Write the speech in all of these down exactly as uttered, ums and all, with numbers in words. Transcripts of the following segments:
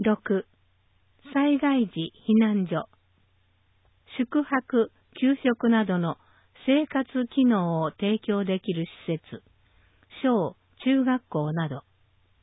ろく、災害時避難所、宿泊、給食などの生活機能を提供できる施設、小・中学校など、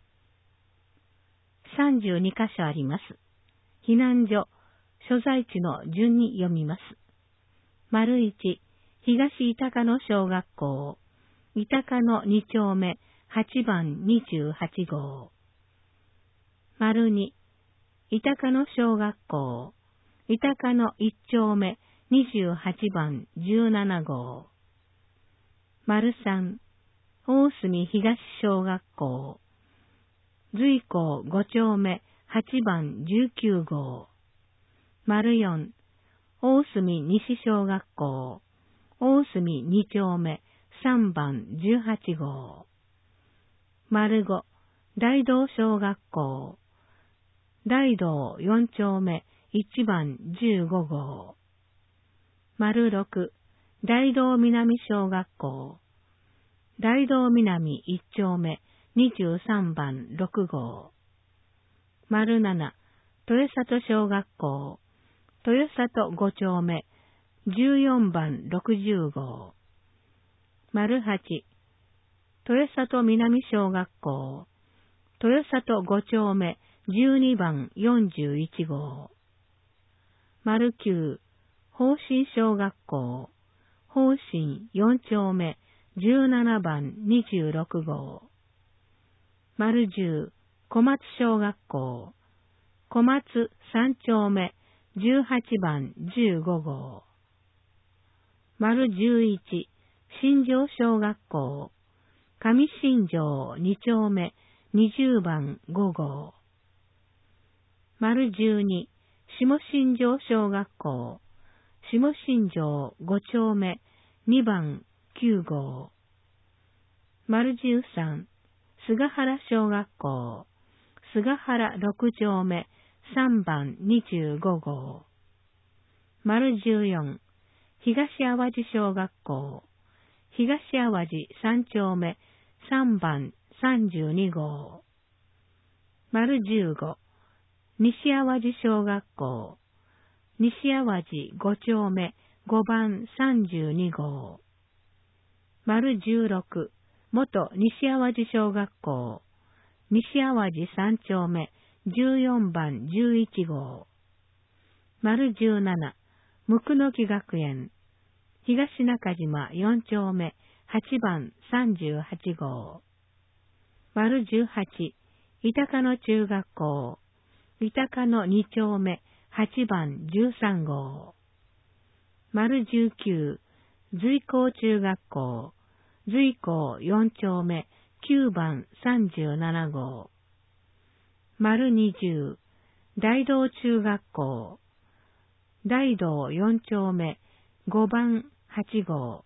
さんじゅうにカ所あります。避難所、所在地の順に読みます。丸いち、東板鹿野小学校、板鹿野に丁目はちばんにじゅうはち号。丸に、板鹿野小学校、板鹿野いち丁目にじゅうはちばんじゅうなな号。丸さん、大隅東小学校、随校ご丁目はちばんじゅうきゅう号。丸よん、大隅西小学校、大隅に丁目さんばんじゅうはち号。丸ご、大道小学校、大道よん丁目いちばんじゅうご号。丸ろく、大道南小学校、大道南いち丁目にじゅうさんばんろく号。丸なな、豊里小学校、豊里ご丁目じゅうよんばんろくじゅう号。丸はち、豊里南小学校、豊里ご丁目じゅうにばんよんじゅういち号。丸きゅう、宝新小学校、宝新よん丁目じゅうななばんにじゅうろく号。丸じゅう、小松小学校、小松さん丁目じゅうはちばんじゅうご号。丸じゅういち、新庄小学校、上新庄に丁目にじゅうばんご号。丸じゅうに、下新庄小学校、下新庄ご丁目にばんきゅう号。丸じゅうさん、菅原小学校、菅原ろく丁目さんばんにじゅうご号。丸じゅうよん、東淡路小学校、東淡路さん丁目さんばんさんじゅうに号。丸じゅうご、西淡路小学校、西淡路ご丁目ごばんさんじゅうに号。丸じゅうろく、元西淡路小学校、西淡路さん丁目じゅうよんばんじゅういち号。丸じゅうなな、椋の木学園、東中島よん丁目はちばんさんじゅうはち号。丸じゅうはち、板鹿野中学校、板鹿野に丁目はちばんじゅうさん号。丸じゅうきゅう、随校中学校、随校よん丁目きゅうばんさんじゅうなな号。丸にじゅう、大道中学校、大道よん丁目ごばんはち号。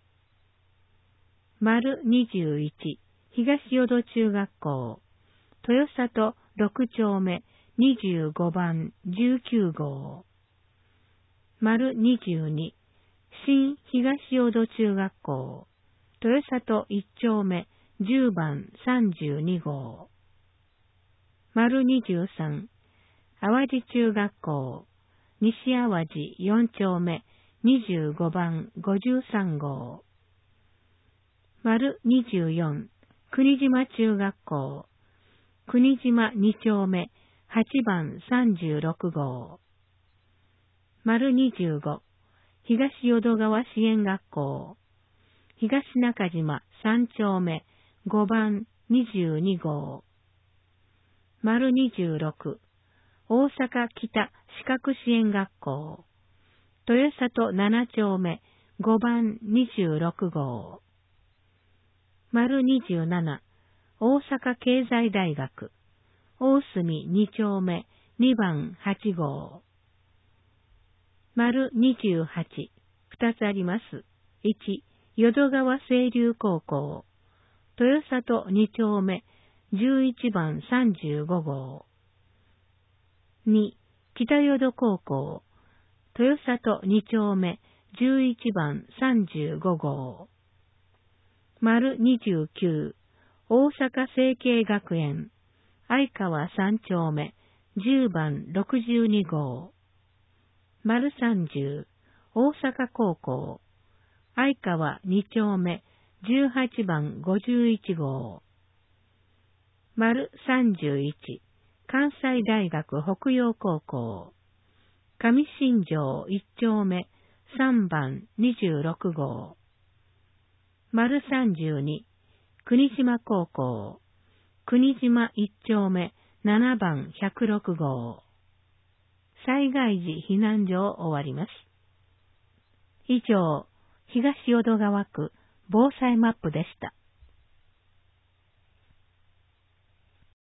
丸にじゅういち、東淀中学校、豊里ろく丁目にじゅうごばんじゅうきゅう号。丸にじゅうに、新東淀中学校、豊里いち丁目じゅうばんさんじゅうに号。丸にじゅうさん、淡路中学校、西淡路よん丁目にじゅうごばんごじゅうさん号。丸にじゅうよん、国島中学校、国島に丁目はちばんさんじゅうろく号。丸にじゅうご、東淀川支援学校、東中島さん丁目ごばんにじゅうに号。丸にじゅうろく、大阪北視覚支援学校、豊里なな丁目ごばんにじゅうろく号。丸にじゅうなな、大阪経済大学、大隅に丁目にばんはち号。丸にじゅうはち、二つあります。いち、淀川清流高校、豊里に丁目じゅういちばんさんじゅうご号。に、北淀高校、豊里に丁目じゅういちばんさんじゅうご号。丸にじゅうきゅう、大阪成蹊学園、相川さん丁目じゅうばんろくじゅうにごう。丸さんじゅう、大阪高校、相川に丁目じゅうはちばんごじゅういちごう。丸さんじゅういち、関西大学北陽高校、上新庄いち丁目さんばんにじゅうろくごう。丸さんじゅうに、国島高校、国島いち丁目ななばんひゃくろくごう。災害時避難所を終わります。以上、東淀川区防災マップでした。